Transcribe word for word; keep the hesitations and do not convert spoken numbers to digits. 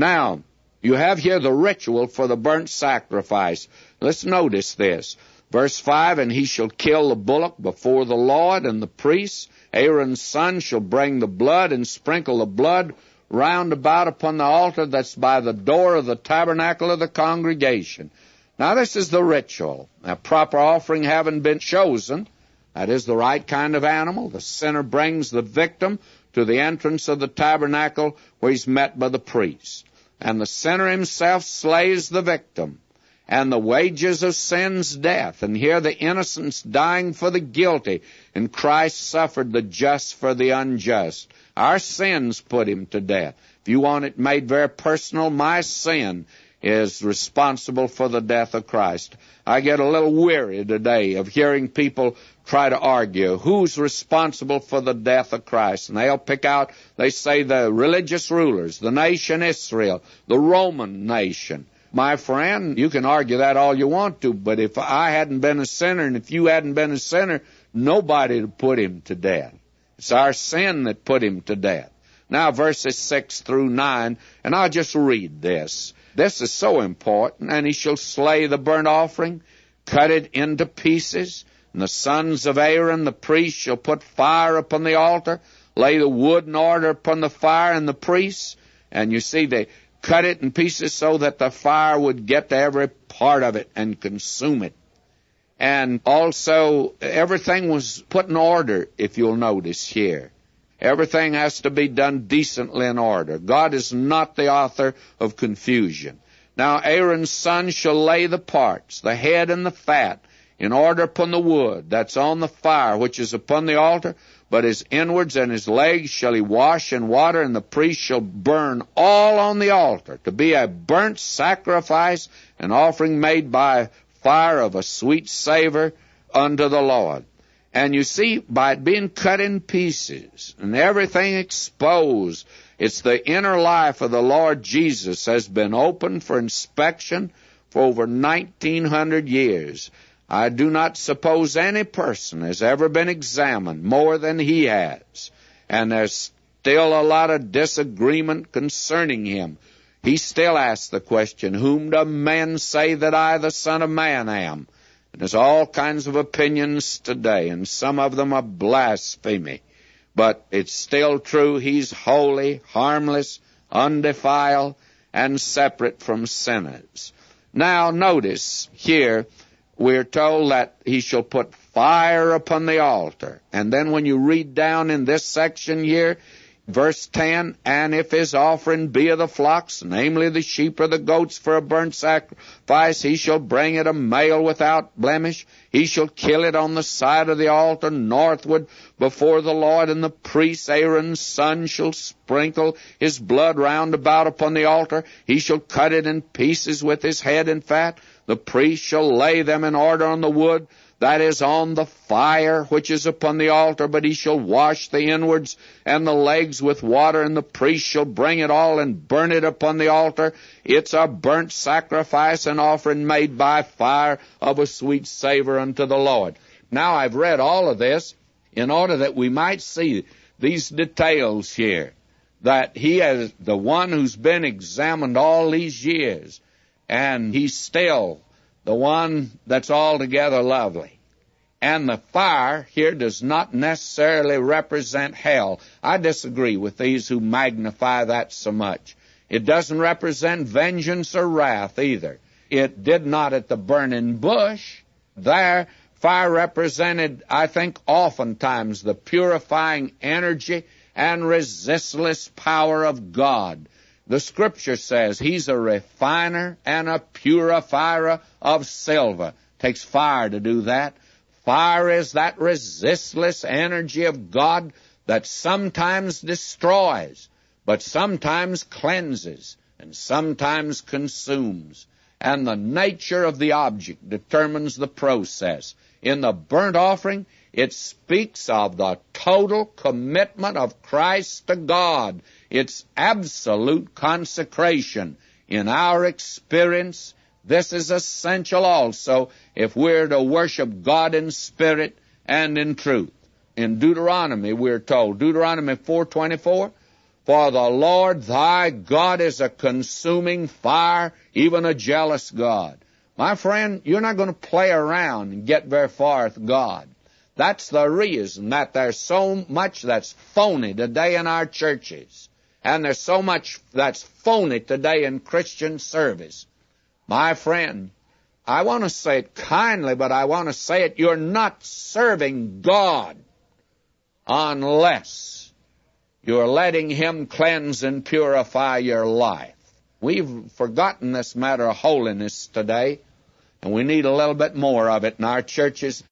Now, you have here the ritual for the burnt sacrifice. Let's notice this. Verse five, and he shall kill the bullock before the Lord, and the priests, Aaron's son, shall bring the blood and sprinkle the blood round about upon the altar that's by the door of the tabernacle of the congregation. Now, this is the ritual. A proper offering having been chosen, that is the right kind of animal, the sinner brings the victim to the entrance of the tabernacle where he's met by the priest. And the sinner himself slays the victim. And the wages of sin's death. And here the innocent's dying for the guilty. And Christ suffered the just for the unjust. Our sins put him to death. If you want it made very personal, my sin is responsible for the death of Christ. I get a little weary today of hearing people try to argue who's responsible for the death of Christ. And they'll pick out, they say, the religious rulers, the nation Israel, the Roman nation. My friend, you can argue that all you want to, but if I hadn't been a sinner and if you hadn't been a sinner, nobody would put him to death. It's our sin that put him to death. Now, verses six through nine, and I'll just read this. This is so important. And he shall slay the burnt offering, cut it into pieces, and the sons of Aaron, the priest, shall put fire upon the altar, lay the wood in order upon the fire, and the priests, and you see they cut it in pieces so that the fire would get to every part of it and consume it. And also, everything was put in order, if you'll notice here. Everything has to be done decently in order. God is not the author of confusion. Now, Aaron's son shall lay the parts, the head and the fat, in order upon the wood that's on the fire, which is upon the altar, but his inwards and his legs shall he wash in water, and the priest shall burn all on the altar, to be a burnt sacrifice, an offering made by fire of a sweet savor unto the Lord. And you see, by it being cut in pieces and everything exposed, it's the inner life of the Lord Jesus has been open for inspection for over nineteen hundred years. I do not suppose any person has ever been examined more than he has. And there's still a lot of disagreement concerning him. He still asks the question, whom do men say that I, the Son of Man, am? And there's all kinds of opinions today, and some of them are blasphemy. But it's still true, he's holy, harmless, undefiled, and separate from sinners. Now, notice here, we're told that he shall put fire upon the altar. And then when you read down in this section here, verse ten, and if his offering be of the flocks, namely the sheep or the goats for a burnt sacrifice, he shall bring it a male without blemish. He shall kill it on the side of the altar northward before the Lord, and the priest Aaron's son shall sprinkle his blood round about upon the altar. He shall cut it in pieces with his head and fat. The priest shall lay them in order on the wood that is on the fire which is upon the altar, but he shall wash the inwards and the legs with water, and the priest shall bring it all and burn it upon the altar. It's a burnt sacrifice, an offering made by fire of a sweet savor unto the Lord. Now, I've read all of this in order that we might see these details here, that he is the one who's been examined all these years, and he's still the one that's altogether lovely. And the fire here does not necessarily represent hell. I disagree with these who magnify that so much. It doesn't represent vengeance or wrath either. It did not at the burning bush. There, fire represented, I think, oftentimes the purifying energy and resistless power of God. The Scripture says he's a refiner and a purifier of silver. Takes fire to do that. Fire is that resistless energy of God that sometimes destroys, but sometimes cleanses, and sometimes consumes. And the nature of the object determines the process. In the burnt offering, it speaks of the total commitment of Christ to God. It's absolute consecration. In our experience, this is essential also if we're to worship God in spirit and in truth. In Deuteronomy, we're told, Deuteronomy four twenty-four, For the Lord thy God is a consuming fire, even a jealous God. My friend, you're not going to play around and get very far with God. That's the reason that there's so much that's phony today in our churches. And there's so much that's phony today in Christian service. My friend, I want to say it kindly, but I want to say it, you're not serving God unless you're letting Him cleanse and purify your life. We've forgotten this matter of holiness today, and we need a little bit more of it in our churches.